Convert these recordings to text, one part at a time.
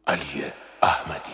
علی احمدی.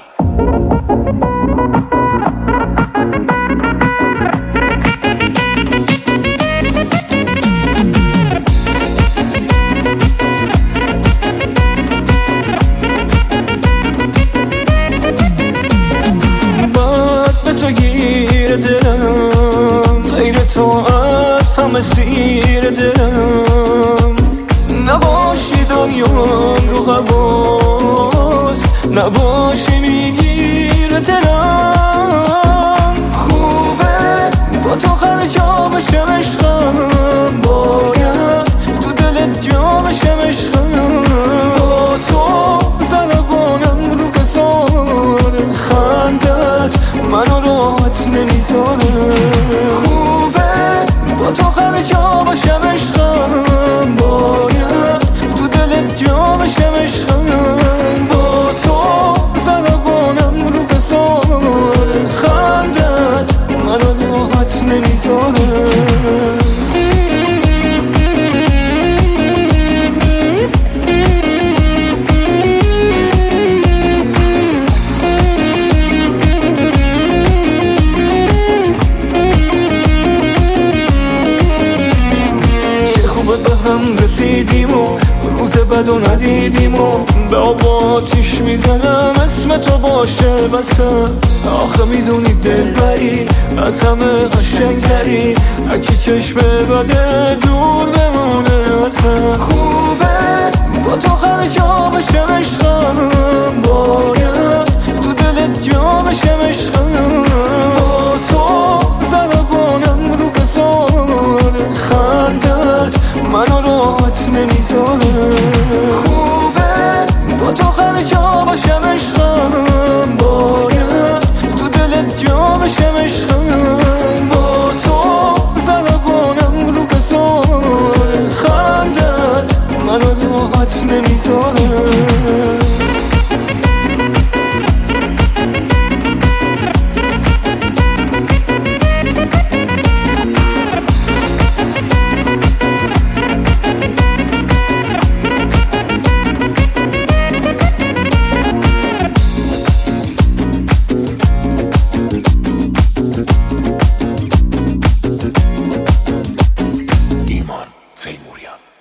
بعد به تو گیر دلم، غیر تو از همه سیر دلم. نباشی دنیام رو حواس، نباشی میگیر دلم. خوبه با تو هر جا بشم عشقم، باید تو دلت جا بشم عشقم. با تو زربانم رو بزاره، خندت منو راحت نمیذاره. خوبه با تو هر جا بشم عشقم، باید تو دلت جا بشم عشقم. با تو زربانم رو بزاره، خندت منو راحت نمیذاره. رسیدیم و روز بدو ندیدیم و به آب آتیش میزنم اسم تو باشه بسم. آخه میدونی دلبری از همه قشنگتری، هرکی چشم بده دور بمونه ازم. خوبه با تو هر جا بشم عشقم،